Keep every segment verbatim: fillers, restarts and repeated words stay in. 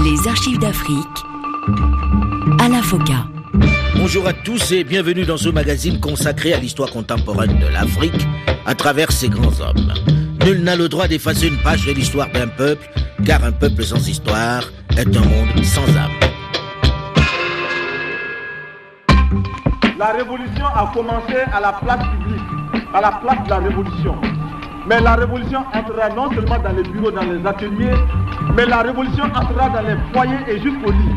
Les archives d'Afrique, Alain Foka. Bonjour à tous et bienvenue dans ce magazine consacré à l'histoire contemporaine de l'Afrique à travers ses grands hommes. Nul n'a le droit d'effacer une page de l'histoire d'un peuple, car un peuple sans histoire est un monde sans âme. La révolution a commencé à la place publique, à la place de la révolution. Mais la révolution entrera non seulement dans les bureaux, dans les ateliers, mais la révolution entrera dans les foyers et jusqu'au lit.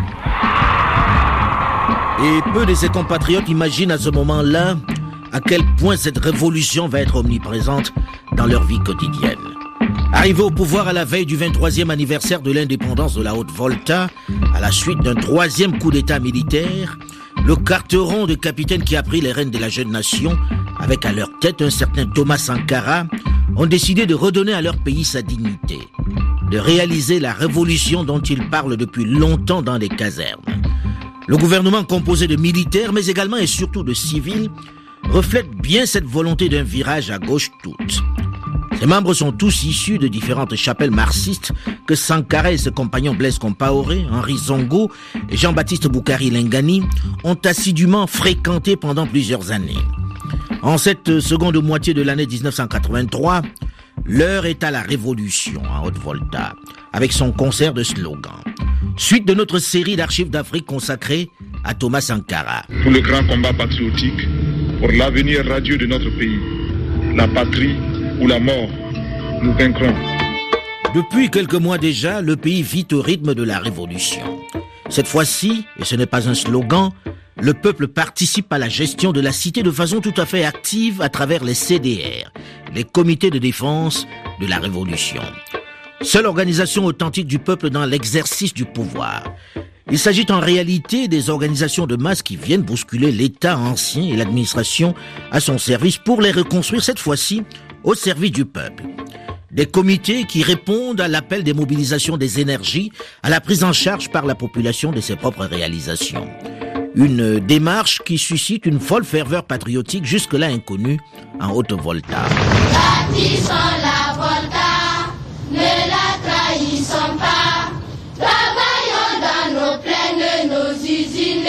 Et peu de ses compatriotes imaginent à ce moment-là à quel point cette révolution va être omniprésente dans leur vie quotidienne. Arrivé au pouvoir à la veille du vingt-troisième anniversaire de l'indépendance de la Haute-Volta, à la suite d'un troisième coup d'état militaire, le carteron de capitaines qui a pris les rênes de la jeune nation, avec à leur tête un certain Thomas Sankara, ont décidé de redonner à leur pays sa dignité, de réaliser la révolution dont ils parlent depuis longtemps dans les casernes. Le gouvernement composé de militaires, mais également et surtout de civils, reflète bien cette volonté d'un virage à gauche toute. Ses membres sont tous issus de différentes chapelles marxistes que Sankara et ses compagnons Blaise Compaoré, Henri Zongo et Jean-Baptiste Boukari Lingani ont assidûment fréquenté pendant plusieurs années. En cette seconde moitié de l'année dix-neuf cent quatre-vingt-trois, l'heure est à la révolution en Haute-Volta, avec son concert de slogans. Suite de notre série d'archives d'Afrique consacrée à Thomas Sankara. Pour le grand combat patriotique, pour l'avenir radieux de notre pays, la patrie ou la mort, nous vaincrons. Depuis quelques mois déjà, le pays vit au rythme de la révolution. Cette fois-ci, et ce n'est pas un slogan, le peuple participe à la gestion de la cité de façon tout à fait active à travers les C D R, les comités de défense de la révolution. Seule organisation authentique du peuple dans l'exercice du pouvoir. Il s'agit en réalité des organisations de masse qui viennent bousculer l'État ancien et l'administration à son service pour les reconstruire cette fois-ci au service du peuple. Des comités qui répondent à l'appel des mobilisations des énergies, à la prise en charge par la population de ses propres réalisations. Une démarche qui suscite une folle ferveur patriotique jusque-là inconnue en Haute-Volta. Bâtissons la Volta, ne la trahissons pas. Travaillons dans nos plaines, nos usines,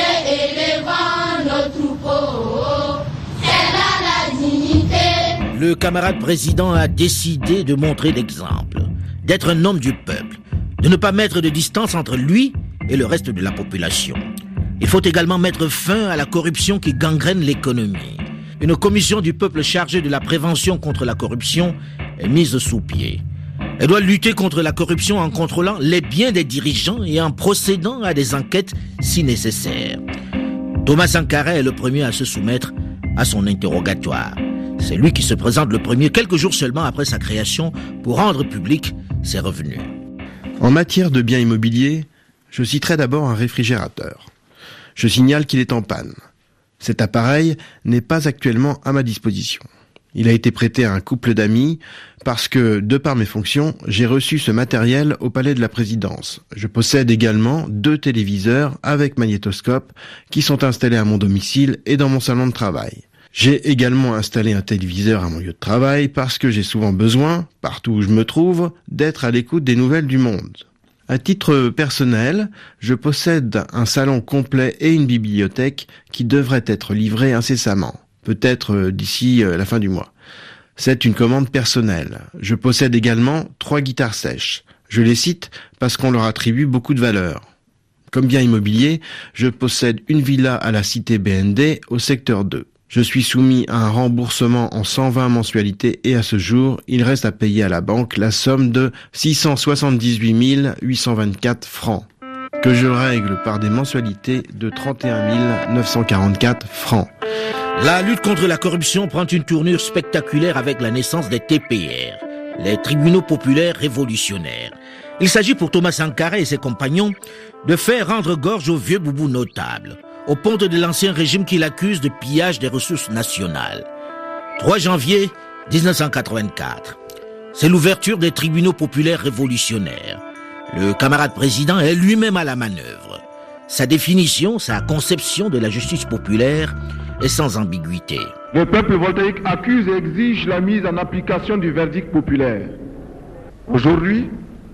élevons nos troupeaux. C'est là la dignité. Le camarade président a décidé de montrer l'exemple, d'être un homme du peuple, de ne pas mettre de distance entre lui et le reste de la population. Il faut également mettre fin à la corruption qui gangrène l'économie. Une commission du peuple chargée de la prévention contre la corruption est mise sous pied. Elle doit lutter contre la corruption en contrôlant les biens des dirigeants et en procédant à des enquêtes si nécessaire. Thomas Sankara est le premier à se soumettre à son interrogatoire. C'est lui qui se présente le premier, quelques jours seulement après sa création, pour rendre public ses revenus. En matière de biens immobiliers, je citerai d'abord un réfrigérateur. Je signale qu'il est en panne. Cet appareil n'est pas actuellement à ma disposition. Il a été prêté à un couple d'amis parce que, de par mes fonctions, j'ai reçu ce matériel au palais de la présidence. Je possède également deux téléviseurs avec magnétoscope qui sont installés à mon domicile et dans mon salon de travail. J'ai également installé un téléviseur à mon lieu de travail parce que j'ai souvent besoin, partout où je me trouve, d'être à l'écoute des nouvelles du monde. À titre personnel, je possède un salon complet et une bibliothèque qui devraient être livrés incessamment, peut-être d'ici la fin du mois. C'est une commande personnelle. Je possède également trois guitares sèches. Je les cite parce qu'on leur attribue beaucoup de valeur. Comme bien immobilier, je possède une villa à la cité B N D au secteur deux. Je suis soumis à un remboursement en cent vingt mensualités et à ce jour, il reste à payer à la banque la somme de six cent soixante-dix-huit mille huit cent vingt-quatre francs, que je règle par des mensualités de trente et un mille neuf cent quarante-quatre francs. La lutte contre la corruption prend une tournure spectaculaire avec la naissance des T P R, les tribunaux populaires révolutionnaires. Il s'agit pour Thomas Sankara et ses compagnons de faire rendre gorge aux vieux boubous notables, aux pontes de l'ancien régime qui l'accuse de pillage des ressources nationales. trois janvier dix-neuf cent quatre-vingt-quatre. C'est l'ouverture des tribunaux populaires révolutionnaires. Le camarade président est lui-même à la manœuvre. Sa définition, sa conception de la justice populaire est sans ambiguïté. Le peuple voltaïque accuse et exige la mise en application du verdict populaire. Aujourd'hui,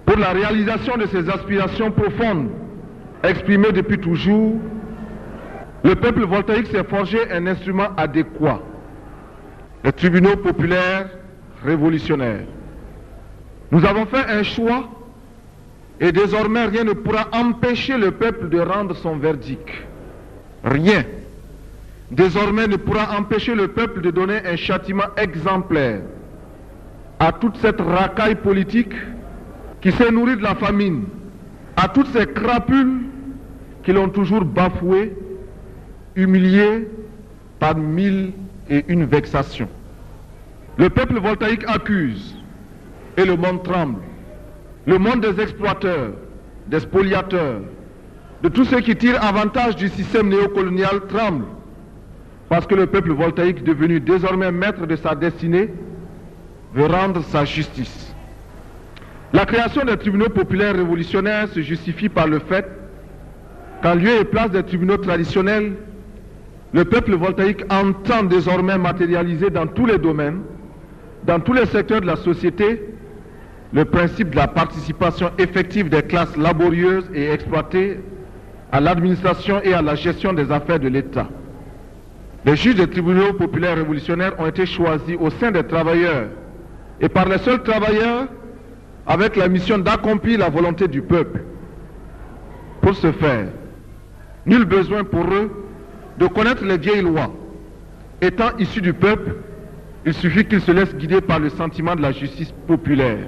pour la réalisation de ses aspirations profondes, exprimées depuis toujours, le peuple voltaïque s'est forgé un instrument adéquat, les tribunaux populaires révolutionnaires. Nous avons fait un choix et désormais rien ne pourra empêcher le peuple de rendre son verdict. Rien, désormais, ne pourra empêcher le peuple de donner un châtiment exemplaire à toute cette racaille politique qui s'est nourrie de la famine, à toutes ces crapules qui l'ont toujours bafoué, humilié par mille et une vexations. Le peuple voltaïque accuse et le monde tremble. Le monde des exploiteurs, des spoliateurs, de tous ceux qui tirent avantage du système néocolonial tremble parce que le peuple voltaïque, devenu désormais maître de sa destinée, veut rendre sa justice. La création des tribunaux populaires révolutionnaires se justifie par le fait qu'en lieu et place des tribunaux traditionnels, le peuple voltaïque entend désormais matérialiser dans tous les domaines, dans tous les secteurs de la société, le principe de la participation effective des classes laborieuses et exploitées à l'administration et à la gestion des affaires de l'État. Les juges des tribunaux populaires révolutionnaires ont été choisis au sein des travailleurs et par les seuls travailleurs avec la mission d'accomplir la volonté du peuple. Pour ce faire, nul besoin pour eux de connaître les vieilles lois. Étant issus du peuple, il suffit qu'ils se laissent guider par le sentiment de la justice populaire.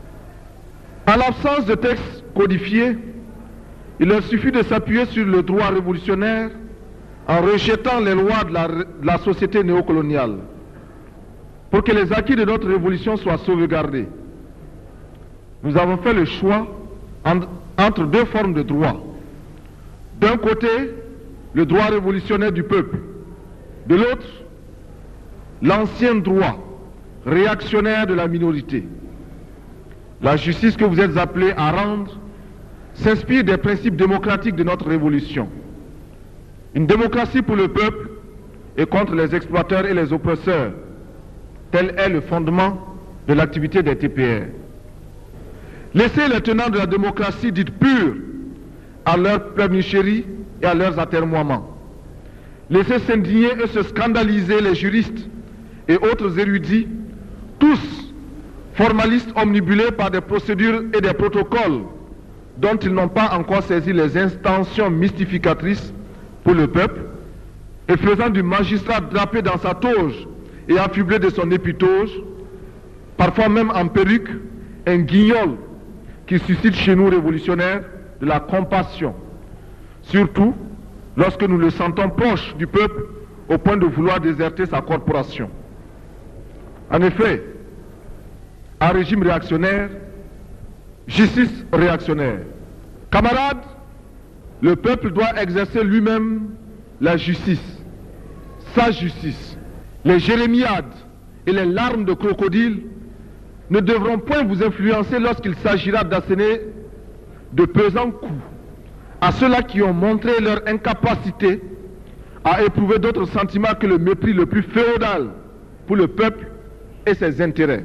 En l'absence de textes codifiés, il leur suffit de s'appuyer sur le droit révolutionnaire en rejetant les lois de la, de la société néocoloniale pour que les acquis de notre révolution soient sauvegardés. Nous avons fait le choix en, entre deux formes de droit. D'un côté, le droit révolutionnaire du peuple. De l'autre, l'ancien droit réactionnaire de la minorité. La justice que vous êtes appelés à rendre s'inspire des principes démocratiques de notre révolution. Une démocratie pour le peuple et contre les exploiteurs et les oppresseurs. Tel est le fondement de l'activité des T P R. Laissez les tenants de la démocratie dite pure à leurs pleurnicheries et à leurs atermoiements. Laissez s'indigner et se scandaliser les juristes et autres érudits, tous formalistes omnibulés par des procédures et des protocoles dont ils n'ont pas encore saisi les intentions mystificatrices pour le peuple, et faisant du magistrat drapé dans sa toge et affublé de son épitoge, parfois même en perruque, un guignol qui suscite chez nous révolutionnaires de la compassion, surtout lorsque nous le sentons proche du peuple au point de vouloir déserter sa corporation. En effet, un régime réactionnaire, justice réactionnaire. Camarades, le peuple doit exercer lui-même la justice, sa justice. Les jérémiades et les larmes de crocodile ne devront point vous influencer lorsqu'il s'agira d'asséner de pesants coups à ceux-là qui ont montré leur incapacité à éprouver d'autres sentiments que le mépris le plus féodal pour le peuple et ses intérêts.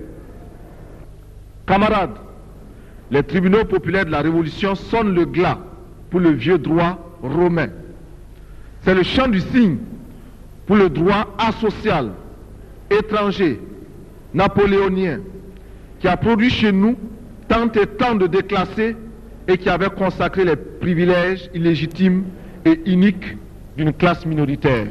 Camarades, les tribunaux populaires de la Révolution sonnent le glas pour le vieux droit romain. C'est le chant du cygne pour le droit asocial, étranger, napoléonien, qui a produit chez nous tant et tant de déclassés et qui avait consacré les privilèges illégitimes et iniques d'une classe minoritaire.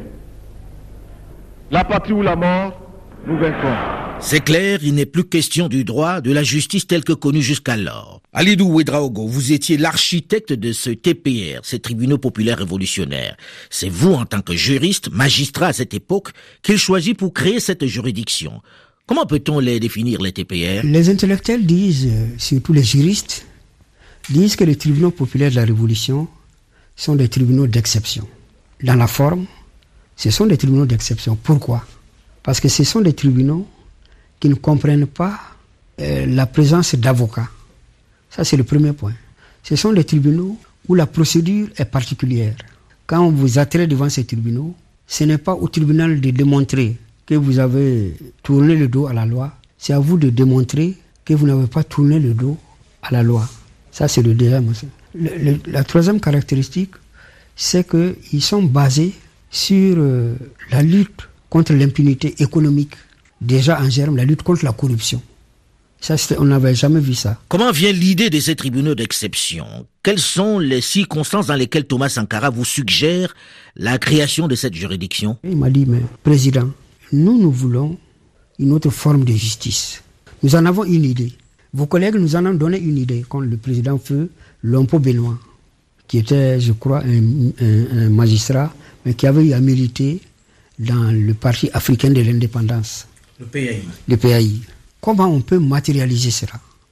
La patrie ou la mort, nous vaincrons. C'est clair, il n'est plus question du droit, de la justice telle que connue jusqu'alors. Alidou Ouedraogo, vous étiez l'architecte de ce T P R, ces tribunaux populaires révolutionnaires. C'est vous, en tant que juriste, magistrat à cette époque, qu'il choisit pour créer cette juridiction. Comment peut-on les définir, les T P R? Les intellectuels disent, surtout les juristes, disent que les tribunaux populaires de la Révolution sont des tribunaux d'exception. Dans la forme, ce sont des tribunaux d'exception. Pourquoi? Parce que ce sont des tribunaux qui ne comprennent pas euh, la présence d'avocats. Ça, c'est le premier point. Ce sont des tribunaux où la procédure est particulière. Quand vous atterrez devant ces tribunaux, ce n'est pas au tribunal de démontrer que vous avez tourné le dos à la loi, c'est à vous de démontrer que vous n'avez pas tourné le dos à la loi. Ça, c'est le deuxième. Le, le, la troisième caractéristique, c'est qu'ils sont basés sur euh, la lutte contre l'impunité économique. Déjà en germe, la lutte contre la corruption. Ça, on n'avait jamais vu ça. Comment vient l'idée de ces tribunaux d'exception? Quelles sont les circonstances dans lesquelles Thomas Sankara vous suggère la création de cette juridiction? Il m'a dit, mais président, nous, nous voulons une autre forme de justice. Nous en avons une idée. Vos collègues nous en ont donné une idée, quand le président feu Lompo Benoît, qui était, je crois, un, un, un magistrat, mais qui avait eu à militer dans le Parti africain de l'indépendance. Le P A I. Le P A I. Comment on peut matérialiser cela?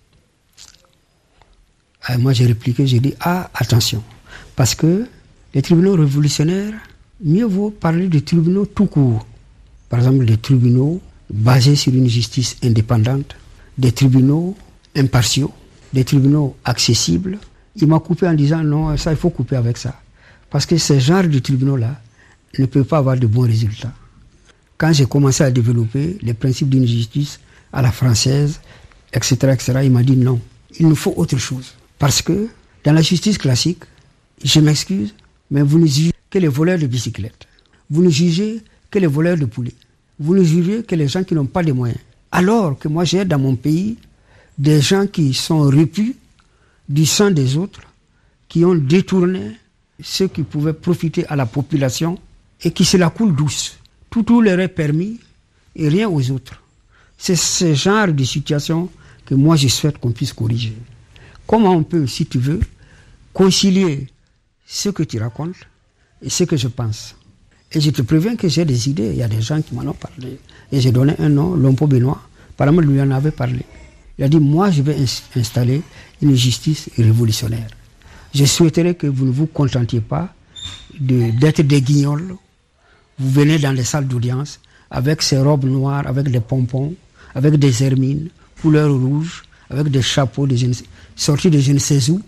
Alors moi j'ai répliqué, j'ai dit, ah, attention, parce que les tribunaux révolutionnaires, mieux vaut parler de tribunaux tout court. Par exemple, des tribunaux basés sur une justice indépendante, des tribunaux impartiaux, des tribunaux accessibles. Il m'a coupé en disant, non, ça il faut couper avec ça. Parce que ce genre de tribunaux-là ne peut pas avoir de bons résultats. Quand j'ai commencé à développer les principes d'une justice à la française, et cetera, et cetera, il m'a dit non, il nous faut autre chose. Parce que dans la justice classique, je m'excuse, mais vous ne jugez que les voleurs de bicyclettes. Vous ne jugez que les voleurs de poulets. Vous ne jugez que les gens qui n'ont pas de moyens. Alors que moi j'ai dans mon pays des gens qui sont repus du sang des autres, qui ont détourné ceux qui pouvaient profiter à la population et qui se la coulent douce. Tout, tout leur est permis et rien aux autres. C'est ce genre de situation que moi je souhaite qu'on puisse corriger. Comment on peut, si tu veux, concilier ce que tu racontes et ce que je pense? Et je te préviens que j'ai des idées, il y a des gens qui m'en ont parlé. Et j'ai donné un nom, Lompo Benoît, apparemment lui en avait parlé. Il a dit, moi je vais installer une justice révolutionnaire. Je souhaiterais que vous ne vous contentiez pas de, d'être des guignols. Vous venez dans les salles d'audience avec ces robes noires, avec des pompons, avec des hermines, couleur rouge, avec des chapeaux de je ne, sortis de je ne sais où,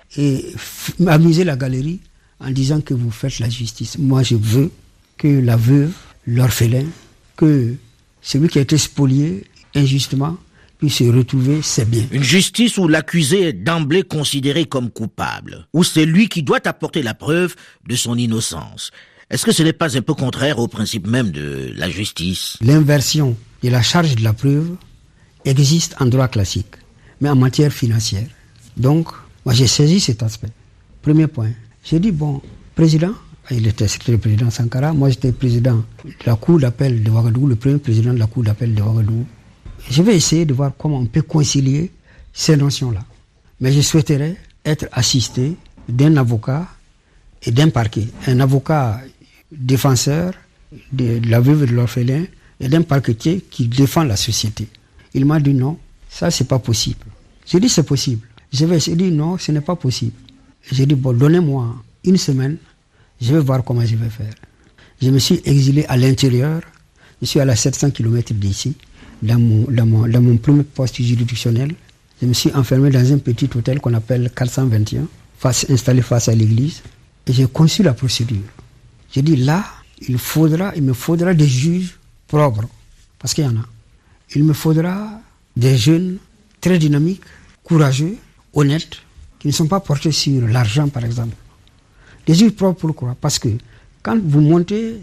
et f- amuser la galerie en disant que vous faites la justice. Moi, je veux que la veuve, l'orphelin, que celui qui a été spolié injustement puisse se retrouver ses biens. Une justice où l'accusé est d'emblée considéré comme coupable, où c'est lui qui doit apporter la preuve de son innocence. Est-ce que ce n'est pas un peu contraire au principe même de la justice? L'inversion de la charge de la preuve existe en droit classique, mais en matière financière. Donc, moi j'ai saisi cet aspect. Premier point. J'ai dit, bon, président, il était c'était le président Sankara, moi j'étais président de la cour d'appel de Ouagadougou, le premier président de la cour d'appel de Ouagadougou. Je vais essayer de voir comment on peut concilier ces notions-là. Mais je souhaiterais être assisté d'un avocat et d'un parquet. Un avocat défenseur de la veuve et de l'orphelin et d'un parquetier qui défend la société. Il m'a dit non, ça c'est pas possible. J'ai dit c'est possible. Je vais essayer de dire non, ce n'est pas possible. J'ai dit bon, donnez-moi une semaine, je vais voir comment je vais faire. Je me suis exilé à l'intérieur, je suis à la sept cents kilomètres d'ici, dans mon, dans, mon, dans mon premier poste juridictionnel. Je me suis enfermé dans un petit hôtel qu'on appelle quatre cent vingt et un, face, installé face à l'église, et j'ai conçu la procédure. J'ai dit là, il faudra, il me faudra des juges propres, parce qu'il y en a. Il me faudra des jeunes très dynamiques, courageux, honnêtes, qui ne sont pas portés sur l'argent, par exemple. Des juges propres, pourquoi? Parce que quand vous montez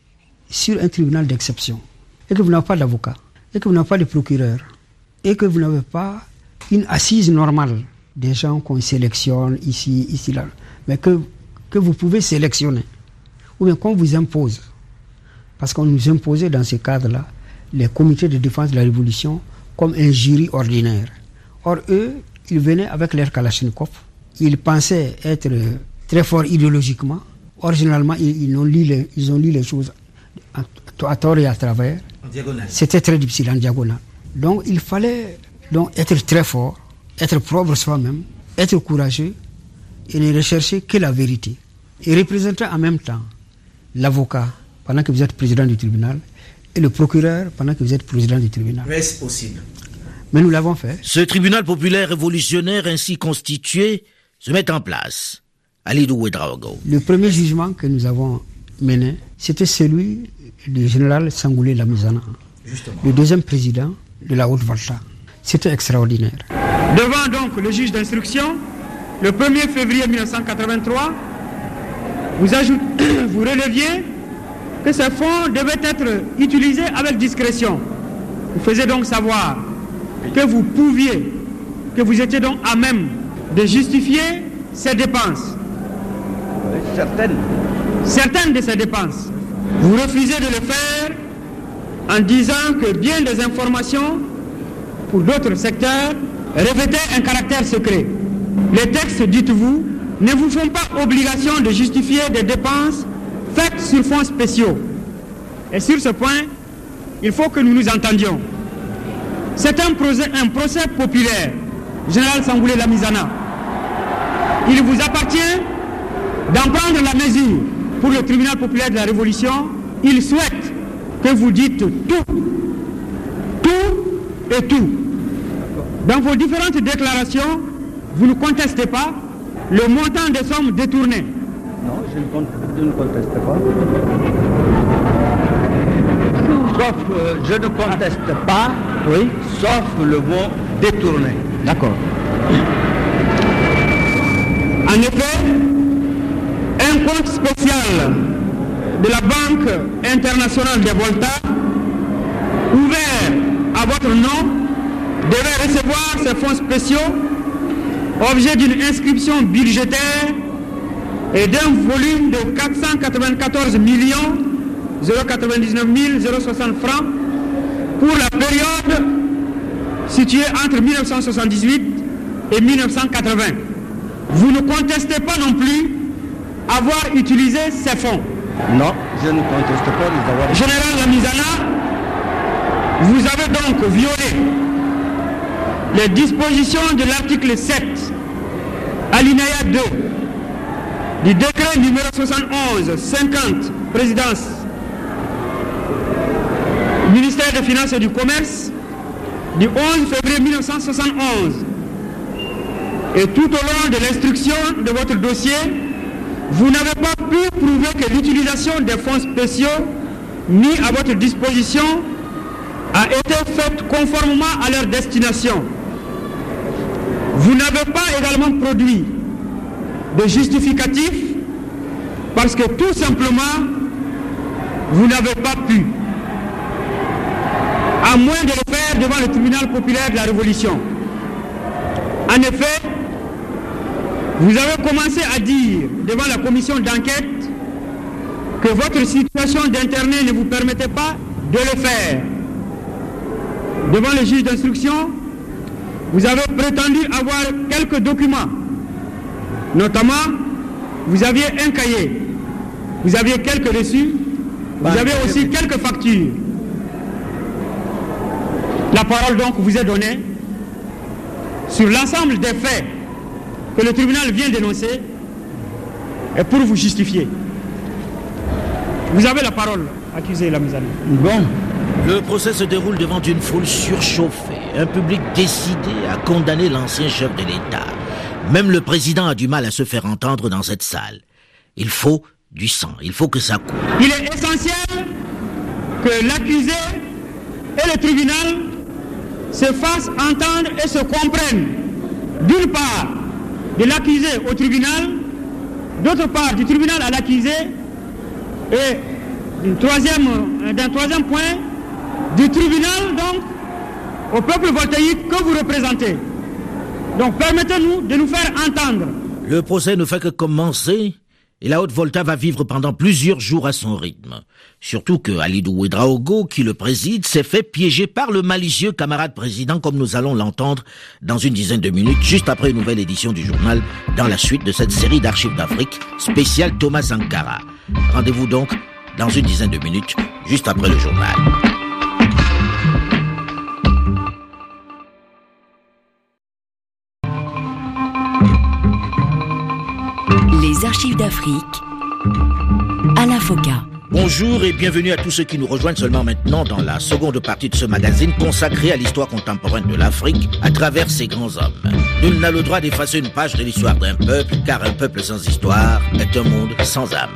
sur un tribunal d'exception, et que vous n'avez pas d'avocat, et que vous n'avez pas de procureur, et que vous n'avez pas une assise normale des gens qu'on sélectionne ici, ici, là, mais que, que vous pouvez sélectionner, ou bien qu'on vous impose, parce qu'on nous imposait dans ce cadre-là les comités de défense de la Révolution comme un jury ordinaire. Or, eux, ils venaient avec leur Kalachnikov, ils pensaient être très forts idéologiquement. Or, généralement, ils, ils, ont, lu les, ils ont lu les choses à, à tort et à travers. En diagonale. C'était très difficile en diagonale. Donc, il fallait donc être très fort, être propre soi-même, être courageux et ne rechercher que la vérité. Et représenter en même temps l'avocat pendant que vous êtes président du tribunal et le procureur pendant que vous êtes président du tribunal. Mais est-ce possible? Mais nous l'avons fait. Ce tribunal populaire révolutionnaire ainsi constitué se met en place. Alidou Ouedraogo. Le premier jugement que nous avons mené, c'était celui du général Sangoulé Lamizana, le deuxième président de la Haute-Volta. C'était extraordinaire. Devant donc le juge d'instruction, le premier février mille neuf cent quatre-vingt-trois, vous, ajoute, vous releviez que ces fonds devaient être utilisés avec discrétion. Vous faisiez donc savoir que vous pouviez, que vous étiez donc à même de justifier ces dépenses. Oui, certaines. Certaines de ces dépenses. Vous refusez de le faire en disant que bien des informations pour d'autres secteurs revêtaient un caractère secret. Les textes, dites-vous, ne vous font pas obligation de justifier des dépenses faites sur fonds spéciaux. Et sur ce point, il faut que nous nous entendions. C'est un procès, un procès populaire, Général Sangoulé Lamizana. Il vous appartient d'en prendre la mesure pour le tribunal populaire de la Révolution. Il souhaite que vous dites tout, tout et tout. Dans vos différentes déclarations, vous ne contestez pas le montant des sommes détournées. Non, je ne, je ne conteste pas. Sauf, euh, je ne conteste pas, oui, sauf le mot détourné. D'accord. En effet, un compte spécial de la Banque internationale des Volta, ouvert à votre nom, devait recevoir ces fonds spéciaux, objet d'une inscription budgétaire et d'un volume de quatre cent quatre-vingt-quatorze millions quatre-vingt-dix-neuf mille soixante francs pour la période située entre mille neuf cent soixante-dix-huit et mille neuf cent quatre-vingts. Vous ne contestez pas non plus avoir utilisé ces fonds. Non, je ne conteste pas les avoir. Général Lamizana, vous avez donc violé les dispositions de l'article sept, alinéa deux, du décret numéro soixante-onze cinquante, présidence, ministère des Finances et du Commerce, du onze février mille neuf cent soixante-onze. Et tout au long de l'instruction de votre dossier, vous n'avez pas pu prouver que l'utilisation des fonds spéciaux mis à votre disposition a été faite conformément à leur destination. Vous n'avez pas également produit de justificatif parce que tout simplement, vous n'avez pas pu, à moins de le faire devant le tribunal populaire de la Révolution. En effet, vous avez commencé à dire devant la commission d'enquête que votre situation d'internet ne vous permettait pas de le faire. Devant le juge d'instruction, vous avez prétendu avoir quelques documents. Notamment, vous aviez un cahier, vous aviez quelques reçus, vous avez aussi quelques factures. La parole donc vous est donnée sur l'ensemble des faits que le tribunal vient d'énoncer et pour vous justifier. Vous avez la parole, accusé Lamizana. Bon. Le procès se déroule devant une foule surchauffée, un public décidé à condamner l'ancien chef de l'État. Même le président a du mal à se faire entendre dans cette salle. Il faut du sang, il faut que ça coule. Il est essentiel que l'accusé et le tribunal se fassent entendre et se comprennent. D'une part, de l'accusé au tribunal, d'autre part, du tribunal à l'accusé, et d'un troisième, d'un troisième point, du tribunal, donc, au peuple voltaïque que vous représentez. Donc, permettez-nous de nous faire entendre. Le procès ne fait que commencer, et la Haute-Volta va vivre pendant plusieurs jours à son rythme. Surtout que Halidou Ouedraogo, qui le préside, s'est fait piéger par le malicieux camarade président, comme nous allons l'entendre dans une dizaine de minutes, juste après une nouvelle édition du journal, dans la suite de cette série d'archives d'Afrique, spéciale Thomas Sankara. Rendez-vous donc dans une dizaine de minutes, juste après le journal. Les archives d'Afrique, Alain Foka. Bonjour et bienvenue à tous ceux qui nous rejoignent seulement maintenant dans la seconde partie de ce magazine consacré à l'histoire contemporaine de l'Afrique à travers ses grands hommes. Nul n'a le droit d'effacer une page de l'histoire d'un peuple, car un peuple sans histoire est un monde sans âme.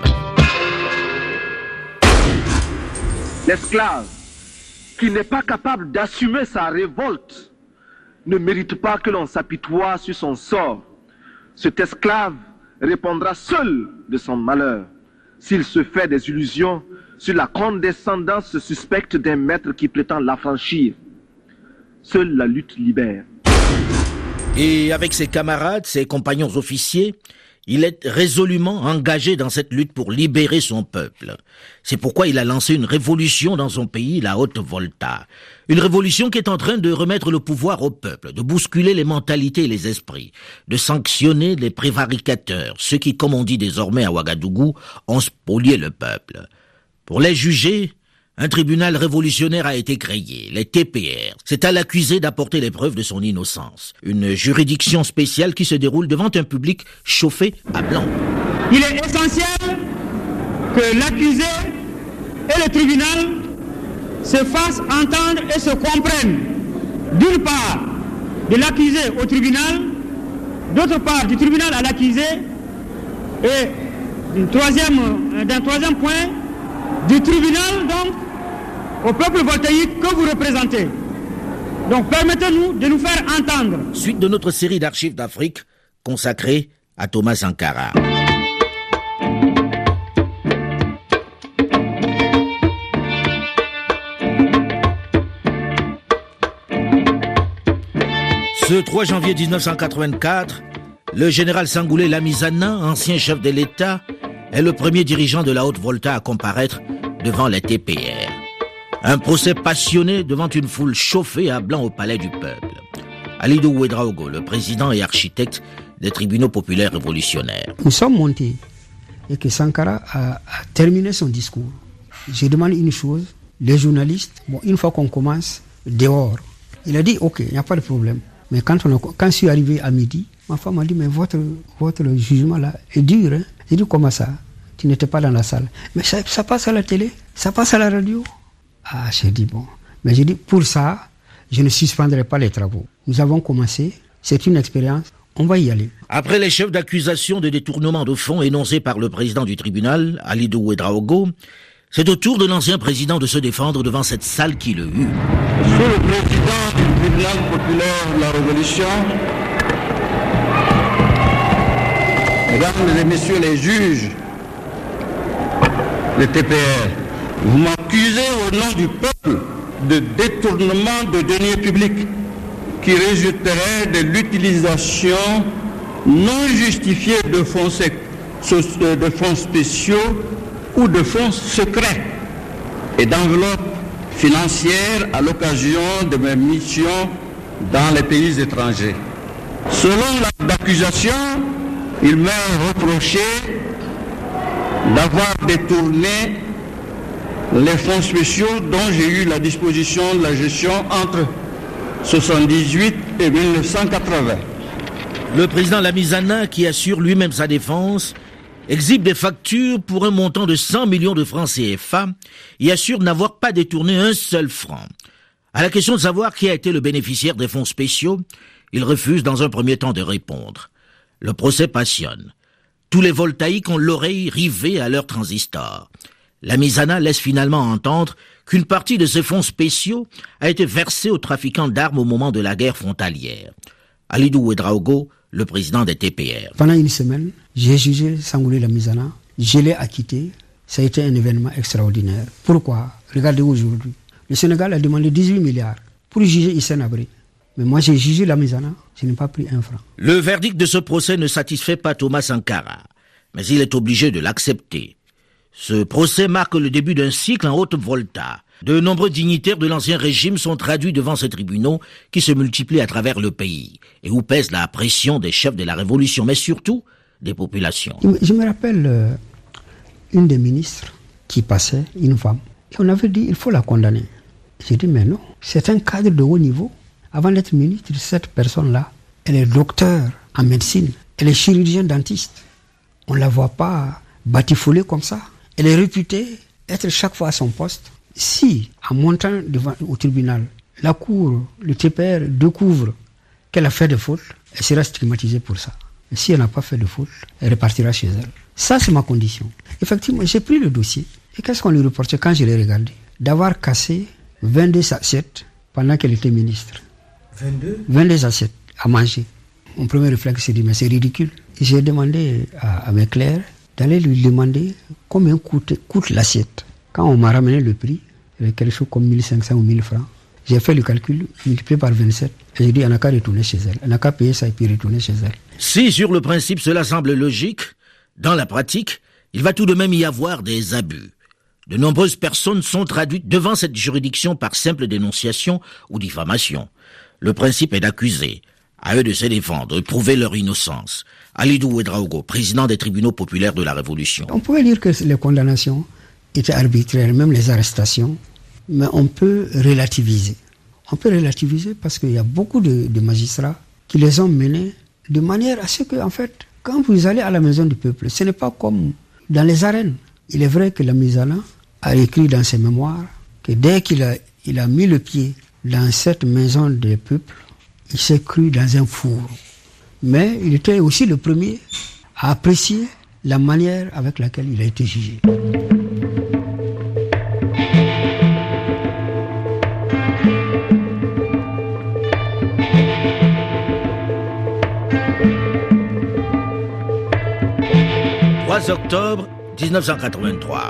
L'esclave qui n'est pas capable d'assumer sa révolte ne mérite pas que l'on s'apitoie sur son sort. Cet esclave répondra seul de son malheur s'il se fait des illusions sur la condescendance suspecte d'un maître qui prétend l'affranchir. Seule la lutte libère. Et avec ses camarades, ses compagnons officiers, il est résolument engagé dans cette lutte pour libérer son peuple. C'est pourquoi il a lancé une révolution dans son pays, la Haute-Volta. Une révolution qui est en train de remettre le pouvoir au peuple, de bousculer les mentalités et les esprits, de sanctionner les prévaricateurs, ceux qui, comme on dit désormais à Ouagadougou, ont spolié le peuple. Pour les juger, un tribunal révolutionnaire a été créé, les T P R. C'est à l'accusé d'apporter les preuves de son innocence. Une juridiction spéciale qui se déroule devant un public chauffé à blanc. Il est essentiel que l'accusé et le tribunal se fassent entendre et se comprennent. D'une part, de l'accusé au tribunal, d'autre part, du tribunal à l'accusé, et d'un troisième, d'un troisième point, du tribunal, donc, au peuple voltaïque que vous représentez. Donc, permettez-nous de nous faire entendre. Suite de notre série d'archives d'Afrique consacrée à Thomas Sankara. Ce trois janvier mille neuf cent quatre-vingt-quatre, le général Sangoulé Lamizana, ancien chef de l'État, est le premier dirigeant de la Haute-Volta à comparaître devant les T P R. Un procès passionné devant une foule chauffée à blanc au palais du peuple. Alidou Ouedraogo, le président et architecte des tribunaux populaires révolutionnaires. Nous sommes montés et que Sankara a, a terminé son discours. Je demande une chose, les journalistes, bon, une fois qu'on commence, dehors, il a dit ok, il n'y a pas de problème. Mais quand, on a, quand je suis arrivé à midi, ma femme m'a dit mais votre, votre jugement là est dur. Hein? J'ai dit comment ça? Tu n'étais pas dans la salle. Mais ça, ça passe à la télé, ça passe à la radio. Ah, j'ai dit bon. Mais j'ai dit pour ça, je ne suspendrai pas les travaux. Nous avons commencé, c'est une expérience, on va y aller. Après les chefs d'accusation de détournement de fonds énoncés par le président du tribunal, Alidou Ouedraogo, c'est au tour de l'ancien président de se défendre devant cette salle qui le hue. Monsieur le président du tribunal populaire de la Révolution, mesdames et messieurs les juges, les T P R, vous m'accusez au nom du peuple de détournement de deniers publics qui résulterait de l'utilisation non justifiée de fonds, de fonds spéciaux ou de fonds secrets et d'enveloppes financières à l'occasion de mes missions dans les pays étrangers. Selon l'acte d'accusation, il m'est reproché d'avoir détourné les fonds spéciaux dont j'ai eu la disposition de la gestion entre mille neuf cent soixante-dix-huit et mille neuf cent quatre-vingts. Le président Lamizana, qui assure lui-même sa défense, exhibe des factures pour un montant de cent millions de francs C F A et assure n'avoir pas détourné un seul franc. À la question de savoir qui a été le bénéficiaire des fonds spéciaux, il refuse dans un premier temps de répondre. Le procès passionne. Tous les voltaïques ont l'oreille rivée à leur transistor. Lamizana laisse finalement entendre qu'une partie de ces fonds spéciaux a été versée aux trafiquants d'armes au moment de la guerre frontalière. Alidou Ouedraogo, le président des T P R. Pendant une semaine, j'ai jugé Sangoulé Lamizana, je l'ai acquitté. Ça a été un événement extraordinaire. Pourquoi? Regardez aujourd'hui. Le Sénégal a demandé dix-huit milliards pour juger Hissène Habré. Mais moi j'ai jugé Lamizana, je n'ai pas pris un franc. Le verdict de ce procès ne satisfait pas Thomas Sankara, mais il est obligé de l'accepter. Ce procès marque le début d'un cycle en Haute-Volta. De nombreux dignitaires de l'ancien régime sont traduits devant ces tribunaux qui se multiplient à travers le pays et où pèse la pression des chefs de la révolution, mais surtout des populations. Je me rappelle euh, une des ministres qui passait, une femme, et on avait dit il faut la condamner. J'ai dit mais non, c'est un cadre de haut niveau. Avant d'être ministre, cette personne-là, elle est docteur en médecine, elle est chirurgien dentiste. On ne la voit pas batifolée comme ça. Elle est réputée être chaque fois à son poste. Si, en montant devant, au tribunal, la cour, le T P R découvre qu'elle a fait des fautes, elle sera stigmatisée pour ça. Et si elle n'a pas fait de faute, elle repartira chez elle. Ça, c'est ma condition. Effectivement, j'ai pris le dossier. Et qu'est-ce qu'on lui reprochait quand je l'ai regardé? D'avoir cassé vingt-deux assiettes pendant qu'elle était ministre. vingt-deux assiettes à manger. Mon premier réflexe, c'est de dire, mais c'est ridicule. Et j'ai demandé à, à mes clercs d'aller lui demander combien coûte, coûte l'assiette. Quand on m'a ramené le prix, il y avait quelque chose comme mille cinq cents ou mille francs. J'ai fait le calcul, multiplié par vingt-sept, et j'ai dit, elle n'a qu'à retourner chez elle. Elle n'a qu'à payer ça et puis retourner chez elle. Si, sur le principe, cela semble logique, dans la pratique, il va tout de même y avoir des abus. De nombreuses personnes sont traduites devant cette juridiction par simple dénonciation ou diffamation. Le principe est d'accuser. À eux de se défendre, de prouver leur innocence. Alidou Ouedraogo, président des tribunaux populaires de la Révolution. On pouvait dire que les condamnations étaient arbitraires, même les arrestations, mais on peut relativiser. On peut relativiser parce qu'il y a beaucoup de, de magistrats qui les ont menés de manière à ce que, en fait, quand vous allez à la maison du peuple, ce n'est pas comme dans les arènes. Il est vrai que Lamizana a écrit dans ses mémoires que dès qu'il a, il a mis le pied dans cette maison des peuples, il s'est cru dans un four. Mais il était aussi le premier à apprécier la manière avec laquelle il a été jugé. trois octobre dix-neuf cent quatre-vingt-trois.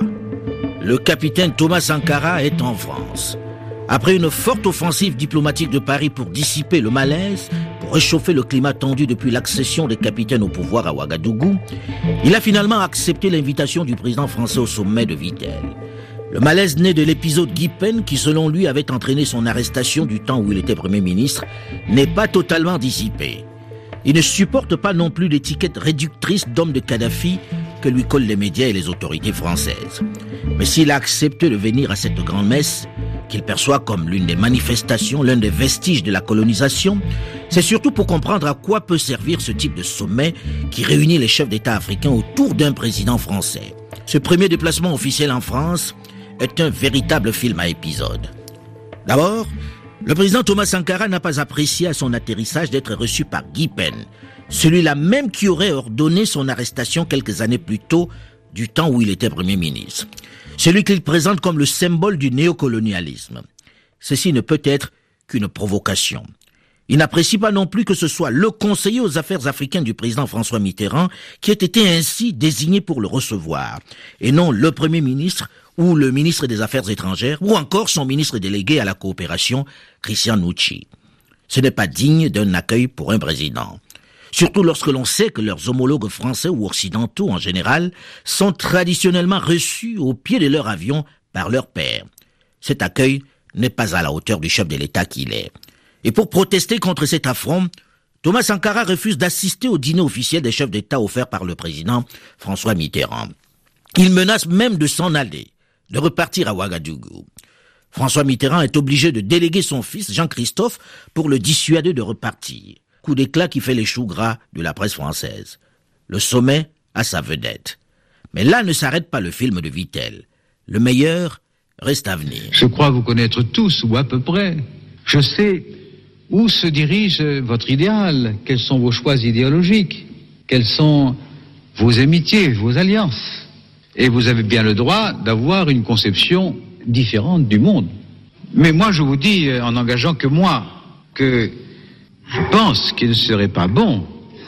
Le capitaine Thomas Sankara est en France. Après une forte offensive diplomatique de Paris pour dissiper le malaise, pour réchauffer le climat tendu depuis l'accession des capitaines au pouvoir à Ouagadougou, il a finalement accepté l'invitation du président français au sommet de Vitel. Le malaise né de l'épisode Guy Pen, qui selon lui avait entraîné son arrestation du temps où il était Premier ministre, n'est pas totalement dissipé. Il ne supporte pas non plus l'étiquette réductrice d'homme de Kadhafi que lui collent les médias et les autorités françaises. Mais s'il a accepté de venir à cette grande messe, qu'il perçoit comme l'une des manifestations, l'un des vestiges de la colonisation, c'est surtout pour comprendre à quoi peut servir ce type de sommet qui réunit les chefs d'État africains autour d'un président français. Ce premier déplacement officiel en France est un véritable film à épisodes. D'abord, le président Thomas Sankara n'a pas apprécié à son atterrissage d'être reçu par Guy Pen, celui-là même qui aurait ordonné son arrestation quelques années plus tôt, du temps où il était Premier ministre. Celui qu'il présente comme le symbole du néocolonialisme. Ceci ne peut être qu'une provocation. Il n'apprécie pas non plus que ce soit le conseiller aux affaires africaines du président François Mitterrand qui ait été ainsi désigné pour le recevoir, et non le Premier ministre ou le ministre des Affaires étrangères, ou encore son ministre délégué à la coopération, Christian Nucci. Ce n'est pas digne d'un accueil pour un président. Surtout lorsque l'on sait que leurs homologues français ou occidentaux en général sont traditionnellement reçus au pied de leur avion par leur père. Cet accueil n'est pas à la hauteur du chef de l'État qu'il est. Et pour protester contre cet affront, Thomas Sankara refuse d'assister au dîner officiel des chefs d'État offert par le président François Mitterrand. Il menace même de s'en aller, de repartir à Ouagadougou. François Mitterrand est obligé de déléguer son fils Jean-Christophe pour le dissuader de repartir. Coup d'éclat qui fait les choux gras de la presse française. Le sommet a sa vedette. Mais là ne s'arrête pas le film de Vitel. Le meilleur reste à venir. Je crois vous connaître tous, ou à peu près. Je sais où se dirige votre idéal, quels sont vos choix idéologiques, quelles sont vos amitiés, vos alliances. Et vous avez bien le droit d'avoir une conception différente du monde. Mais moi, je vous dis, en engageant que moi, que je pense qu'il ne serait pas bon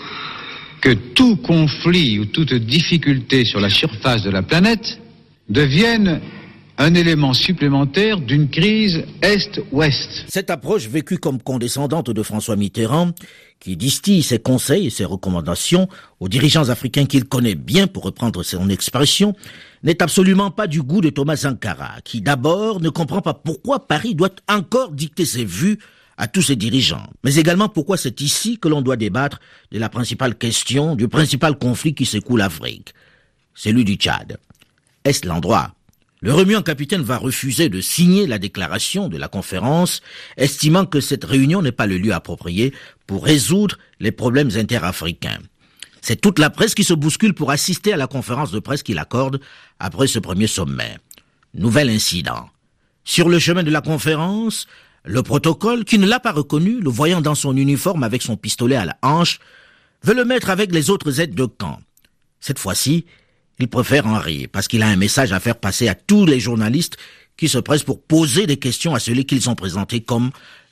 que tout conflit ou toute difficulté sur la surface de la planète devienne un élément supplémentaire d'une crise Est-Ouest. Cette approche vécue comme condescendante de François Mitterrand, qui distille ses conseils et ses recommandations aux dirigeants africains qu'il connaît bien, pour reprendre son expression, n'est absolument pas du goût de Thomas Sankara, qui d'abord ne comprend pas pourquoi Paris doit encore dicter ses vues à tous ses dirigeants, mais également pourquoi c'est ici que l'on doit débattre de la principale question, du principal conflit qui secoue l'Afrique, celui du Tchad. Est-ce l'endroit ? Le remuant capitaine va refuser de signer la déclaration de la conférence, estimant que cette réunion n'est pas le lieu approprié pour résoudre les problèmes interafricains. C'est toute la presse qui se bouscule pour assister à la conférence de presse qu'il accorde après ce premier sommet. Nouvel incident. Sur le chemin de la conférence, le protocole, qui ne l'a pas reconnu, le voyant dans son uniforme avec son pistolet à la hanche, veut le mettre avec les autres aides de camp. Cette fois-ci, il préfère en rire, parce qu'il a un message à faire passer à tous les journalistes qui se pressent pour poser des questions à celui qu'ils ont présenté comme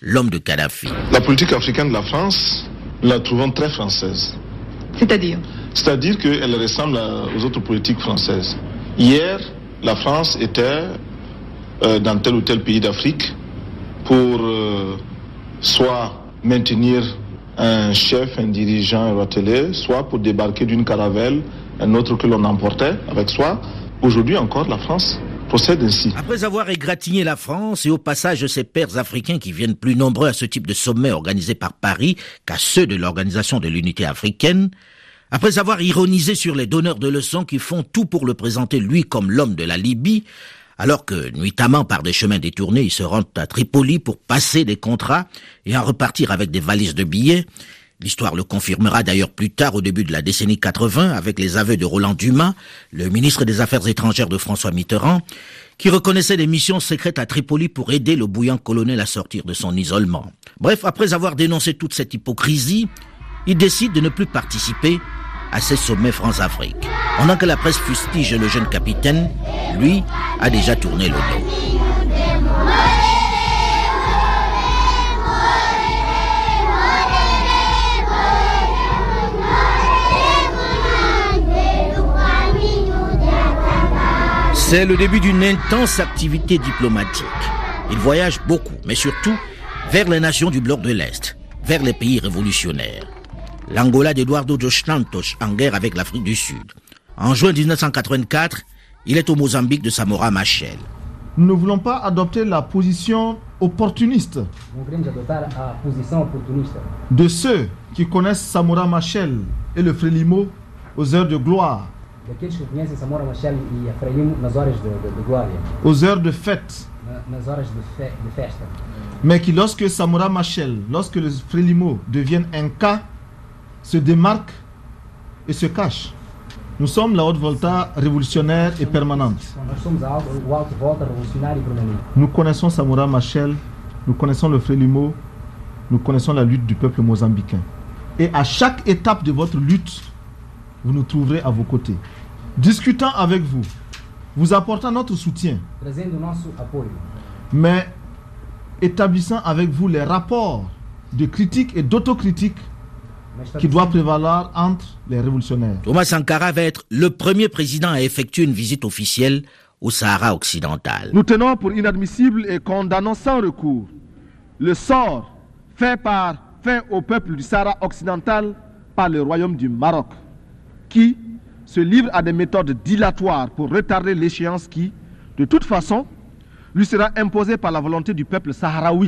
l'homme de Kadhafi. La politique africaine de la France, nous la trouvons très française. C'est-à-dire C'est-à-dire qu'elle ressemble aux autres politiques françaises. Hier, la France était euh, dans tel ou tel pays d'Afrique pour euh, soit maintenir un chef, un dirigeant, un ratelé, soit pour débarquer d'une caravelle, un autre que l'on emportait avec soi. Aujourd'hui encore, la France procède ainsi. Après avoir égratigné la France et au passage ses pairs africains qui viennent plus nombreux à ce type de sommet organisé par Paris qu'à ceux de l'Organisation de l'Unité africaine, après avoir ironisé sur les donneurs de leçons qui font tout pour le présenter lui comme l'homme de la Libye, alors que, nuitamment par des chemins détournés, ils se rendent à Tripoli pour passer des contrats et en repartir avec des valises de billets. L'histoire le confirmera d'ailleurs plus tard au début de la décennie quatre-vingts avec les aveux de Roland Dumas, le ministre des Affaires étrangères de François Mitterrand, qui reconnaissait des missions secrètes à Tripoli pour aider le bouillant colonel à sortir de son isolement. Bref, après avoir dénoncé toute cette hypocrisie, il décide de ne plus participer à ces sommets France-Afrique. Pendant que la presse fustige le jeune capitaine, lui a déjà tourné le dos. C'est le début d'une intense activité diplomatique. Il voyage beaucoup, mais surtout vers les nations du bloc de l'Est, vers les pays révolutionnaires. L'Angola d'Eduardo dos Santos en guerre avec l'Afrique du Sud. En juin dix-neuf cent quatre-vingt-quatre, il est au Mozambique de Samora Machel. Nous ne voulons pas adopter la position opportuniste de ceux qui connaissent Samora Machel et le Frélimo aux heures de gloire, aux heures de fête, mais qui lorsque Samora Machel, lorsque le Frélimo deviennent un cas, se démarque et se cache. Nous sommes la haute volta révolutionnaire et permanente. Nous connaissons Samora Machel, nous connaissons le Frélimo, nous connaissons la lutte du peuple mozambicain. Et à chaque étape de votre lutte, vous nous trouverez à vos côtés, discutant avec vous, vous apportant notre soutien, mais établissant avec vous les rapports de critique et d'autocritique qui doit prévaloir entre les révolutionnaires. Thomas Sankara va être le premier président à effectuer une visite officielle au Sahara occidental. Nous tenons pour inadmissible et condamnons sans recours le sort fait, par, fait au peuple du Sahara occidental par le royaume du Maroc, qui se livre à des méthodes dilatoires pour retarder l'échéance qui, de toute façon, lui sera imposée par la volonté du peuple sahraoui.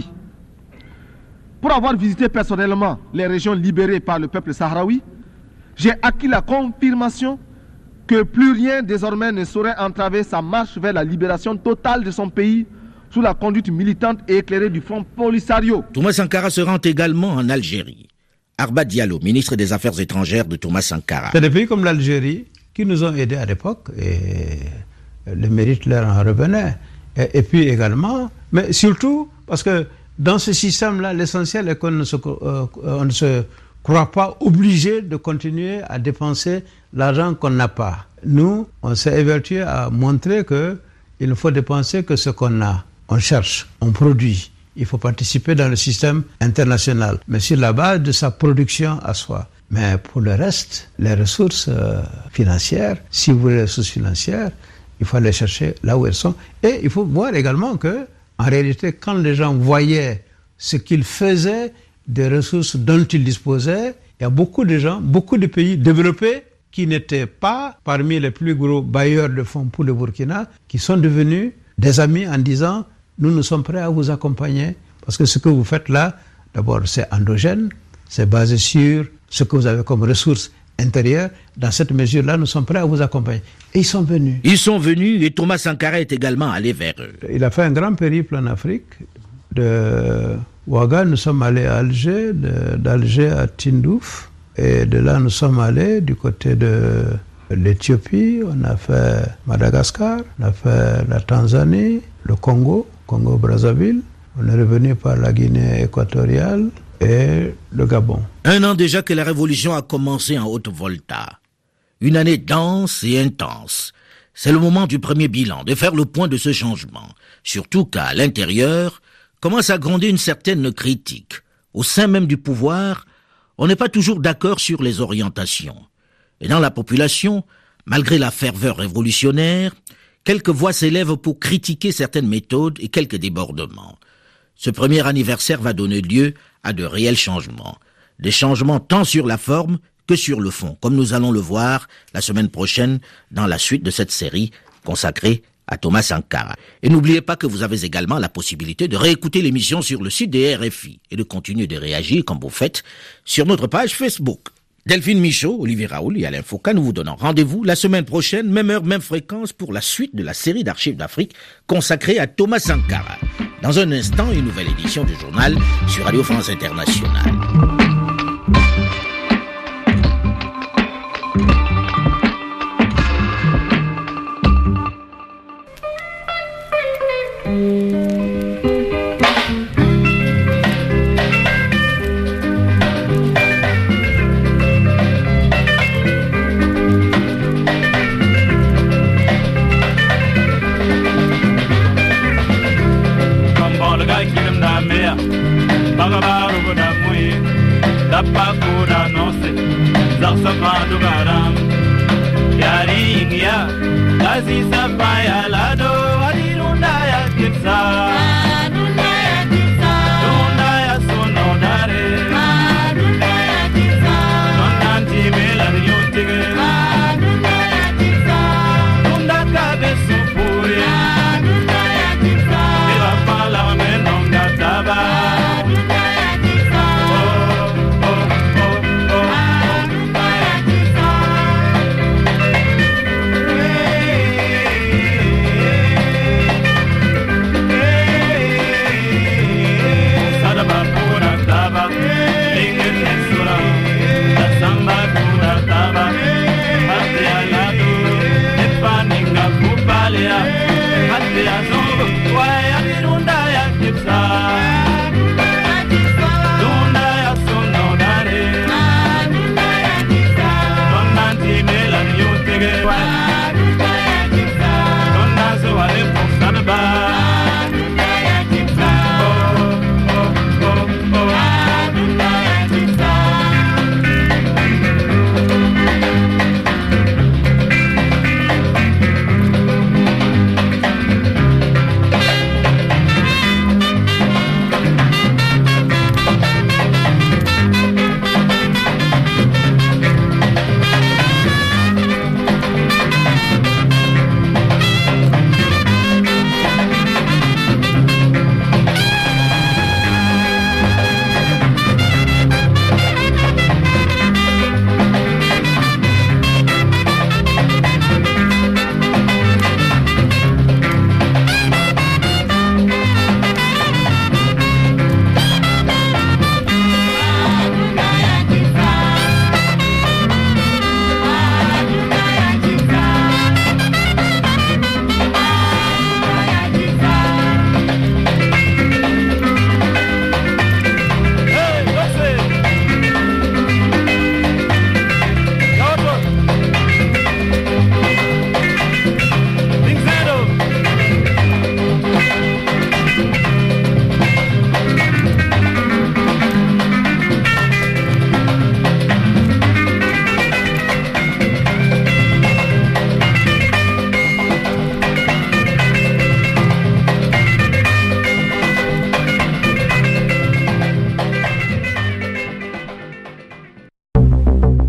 Pour avoir visité personnellement les régions libérées par le peuple sahraoui, j'ai acquis la confirmation que plus rien désormais ne saurait entraver sa marche vers la libération totale de son pays sous la conduite militante et éclairée du Front Polisario. Thomas Sankara se rend également en Algérie. Arba Diallo, ministre des Affaires étrangères de Thomas Sankara. C'est des pays comme l'Algérie qui nous ont aidés à l'époque et le mérite leur en revenait. Et, et puis également, mais surtout parce que dans ce système-là, l'essentiel est qu'on ne se, euh, on ne se croit pas obligé de continuer à dépenser l'argent qu'on n'a pas. Nous, on s'est évertué à montrer qu'il ne faut dépenser que ce qu'on a. On cherche, on produit. Il faut participer dans le système international, mais sur la base de sa production à soi. Mais pour le reste, les ressources euh, financières, si vous voulez les ressources financières, il faut les chercher là où elles sont. Et il faut voir également que en réalité, quand les gens voyaient ce qu'ils faisaient des ressources dont ils disposaient, il y a beaucoup de gens, beaucoup de pays développés qui n'étaient pas parmi les plus gros bailleurs de fonds pour le Burkina, qui sont devenus des amis en disant « nous, nous sommes prêts à vous accompagner ». Parce que ce que vous faites là, d'abord, c'est endogène, c'est basé sur ce que vous avez comme ressources intérieures. Dans cette mesure-là, nous sommes prêts à vous accompagner. Et ils sont venus. Ils sont venus et Thomas Sankara est également allé vers eux. Il a fait un grand périple en Afrique. De Ouaga, nous sommes allés à Alger, de, d'Alger à Tindouf. Et de là, nous sommes allés du côté de l'Éthiopie. On a fait Madagascar, on a fait la Tanzanie, le Congo, Congo-Brazzaville. On est revenu par la Guinée équatoriale et le Gabon. Un an déjà que la révolution a commencé en Haute-Volta. Une année dense et intense. C'est le moment du premier bilan, de faire le point de ce changement. Surtout qu'à l'intérieur, commence à gronder une certaine critique. Au sein même du pouvoir, on n'est pas toujours d'accord sur les orientations. Et dans la population, malgré la ferveur révolutionnaire, quelques voix s'élèvent pour critiquer certaines méthodes et quelques débordements. Ce premier anniversaire va donner lieu à de réels changements. Des changements tant sur la forme que sur le fond, comme nous allons le voir la semaine prochaine dans la suite de cette série consacrée à Thomas Sankara. Et n'oubliez pas que vous avez également la possibilité de réécouter l'émission sur le site des R F I et de continuer de réagir comme vous faites sur notre page Facebook. Delphine Michaud, Olivier Raoul et Alain Foucault, nous vous donnons rendez-vous la semaine prochaine, même heure, même fréquence, pour la suite de la série d'archives d'Afrique consacrée à Thomas Sankara. Dans un instant, une nouvelle édition du journal sur Radio France Internationale. Dapakuda nose, Zaksapadu garam, Yari ya, Aziza paya lado, Adirunda ya kitsa.